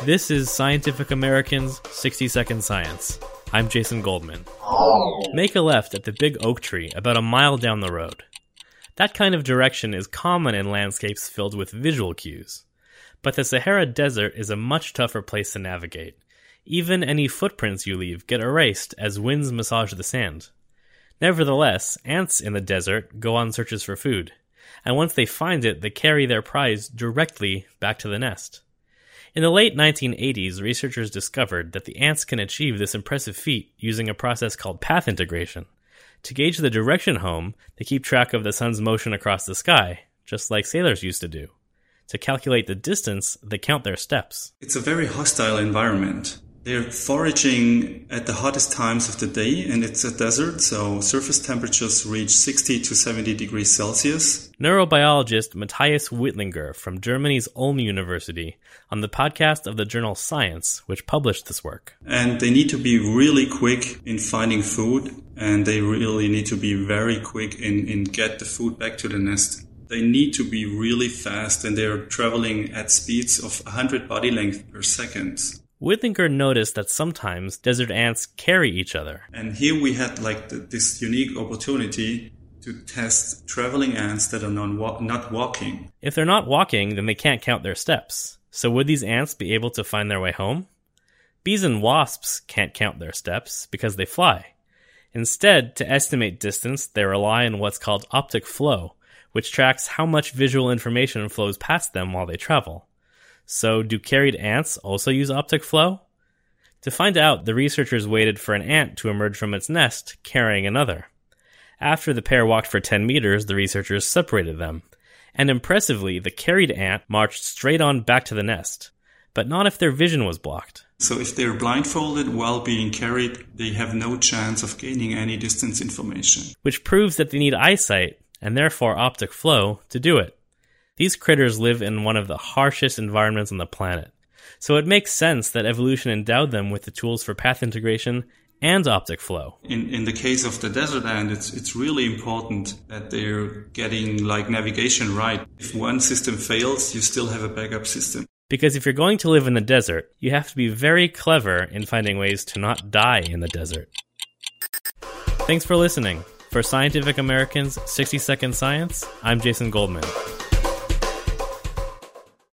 This is Scientific American's 60-Second Science. I'm Jason Goldman. Make a left at the big oak tree about a mile down the road. That kind of direction is common in landscapes filled with visual cues. But the Sahara Desert is a much tougher place to navigate. Even any footprints you leave get erased as winds massage the sand. Nevertheless, ants in the desert go on searches for food. And once they find it, they carry their prize directly back to the nest. In the late 1980s, researchers discovered that the ants can achieve this impressive feat using a process called path integration. To gauge the direction home, they keep track of the sun's motion across the sky, just like sailors used to do. To calculate the distance, they count their steps. It's a very hostile environment. They're foraging at the hottest times of the day, and it's a desert, so surface temperatures reach 60 to 70 degrees Celsius. Neurobiologist Matthias Wittlinger from Germany's Ulm University on the podcast of the journal Science, which published this work. And they need to be really quick in finding food, and they really need to be very quick in get the food back to the nest. They need to be really fast, and they're traveling at speeds of 100 body length per second. Wittlinger noticed that sometimes desert ants carry each other. And here we had this unique opportunity to test traveling ants that are not walking. If they're not walking, then they can't count their steps. So would these ants be able to find their way home? Bees and wasps can't count their steps because they fly. Instead, to estimate distance, they rely on what's called optic flow, which tracks how much visual information flows past them while they travel. So, do carried ants also use optic flow? To find out, the researchers waited for an ant to emerge from its nest, carrying another. After the pair walked for 10 meters, the researchers separated them. And impressively, the carried ant marched straight on back to the nest. But not if their vision was blocked. So if they're blindfolded while being carried, they have no chance of gaining any distance information. Which proves that they need eyesight, and therefore optic flow, to do it. These critters live in one of the harshest environments on the planet, so it makes sense that evolution endowed them with the tools for path integration and optic flow. In the case of the desert ant, it's really important that they're getting navigation right. If one system fails, you still have a backup system. Because if you're going to live in the desert, you have to be very clever in finding ways to not die in the desert. Thanks for listening. For Scientific American's 60-Second Science, I'm Jason Goldman.